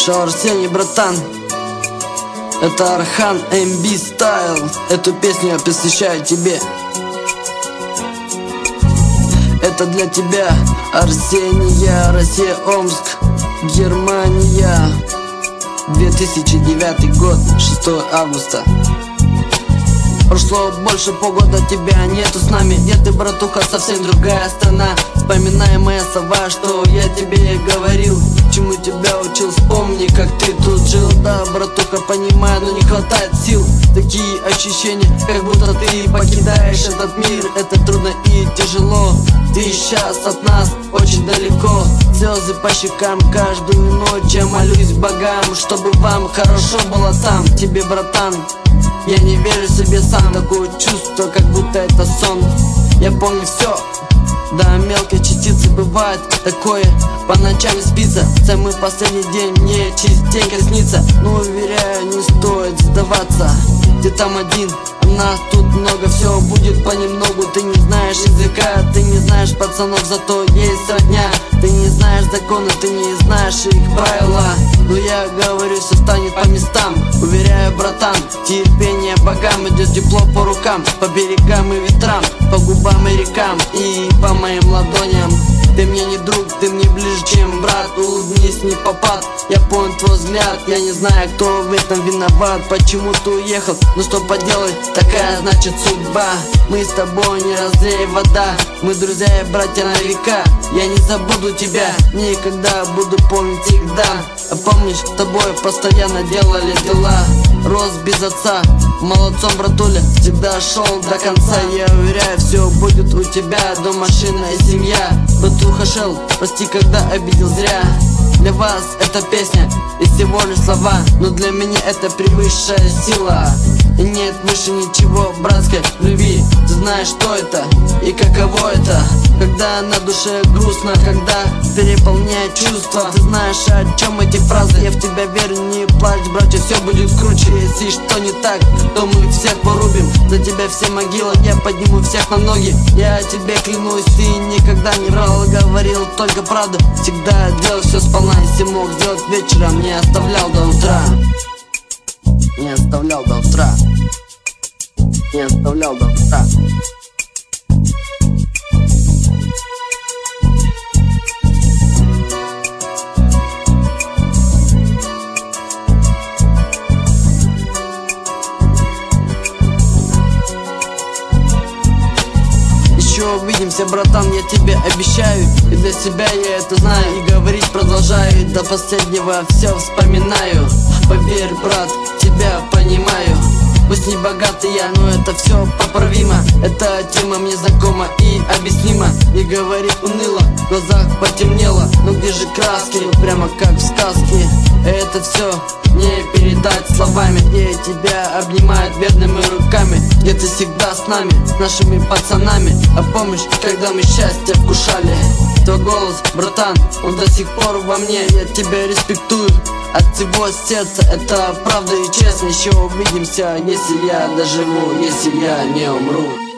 Шо, Арсений, братан, это Архан МБ Style. Эту песню я посвящаю тебе. Это для тебя, Арсения, Россия, Омск, Германия. 2009 год, 6 августа. Прошло больше полгода, тебя нету с нами. Где ты, братуха, совсем другая страна. Вспоминай моя слова, что я тебе говорил, чему тебя учил, вспомни, как ты тут жил. Да, братуха, понимаю, но не хватает сил. Такие ощущения, как будто ты покидаешь этот мир. Это трудно и тяжело. Ты сейчас от нас очень далеко. Слезы по щекам каждую ночь. Я молюсь богам, чтобы вам хорошо было там. Тебе, братан, я не верю себе сам. Такое чувство, как будто это сон. Я помню все, да, мелкие частицы бывает такое. По ночам не спится, самый последний день мне частенько снится. Но уверяю, не стоит сдаваться. Ты там один, а нас тут много. Все будет понемногу. Ты не знаешь языка, ты не знаешь пацанов, зато есть родня. Ты не знаешь законы, ты не знаешь их правила. Но я говорю, все станет по местам. Уверяю, братан, терпение богам. Идет тепло по рукам, по берегам и ветрам, по губам и рекам и по моим ладоням. Ты мне не друг, ты мне ближе, чем брат. Улыбнись, не попад, я понял твой взгляд. Я не знаю, кто в этом виноват, почему ты уехал, но что поделать, такая значит судьба. Мы с тобой не разлей вода, мы друзья и братья на века. Я не забуду тебя, никогда буду помнить всегда. А помнишь, с тобой постоянно делали дела. Рос без отца, молодцом, братуля, всегда шел до конца. Я уверяю, все будет у тебя, дом, машина и семья. Братуха шел, прости, когда обидел зря. Для вас эта песня и всего лишь слова, но для меня это превысшая сила. И нет выше ничего братской любви. Ты знаешь, что это и каково это, когда на душе грустно, когда переполняет чувства. Ты знаешь, о чем эти фразы. Я в тебя верю, не плачь, братья, все будет круче. Если что не так, то мы всех порубим. За тебя все могилы, я подниму всех на ноги. Я тебе клянусь, ты никогда не врал, говорил только правду. Всегда делал все сполна, если мог сделать вечером, не оставлял до утра. Не оставлял до утра. Не оставлял до утра. Еще увидимся, братан, я тебе обещаю. И для себя я это знаю, и говорить продолжаю. До последнего все вспоминаю. Поверь, брат, тебя понимаю. Пусть не богатый я, но это все поправимо. Эта тема мне знакома и объяснима. Не говори уныло, в глазах потемнело. Но где же краски, прямо как в сказке. Это все не передать словами. Где тебя обнимают верными руками, где ты всегда с нами, с нашими пацанами. А помнишь, когда мы счастье вкушали? Твой голос, братан, он до сих пор во мне. Я тебя респектую от всего сердца, это правда и честно. Еще увидимся, если я доживу, если я не умру.